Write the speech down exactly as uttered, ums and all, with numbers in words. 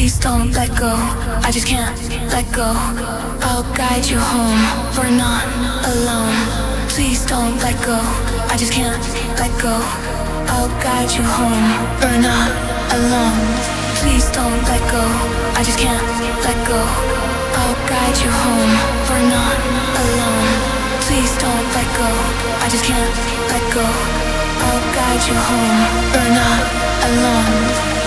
Please don't let go, I just can't let go. I'll guide you home, we're not alone. Please don't let go, I just can't let go. I'll guide you home, we're not alone. Please don't let go, I just can't let go. I'll guide you home, we're not alone. Please don't let go, I just can't let go. I'll guide you home, we're not alone.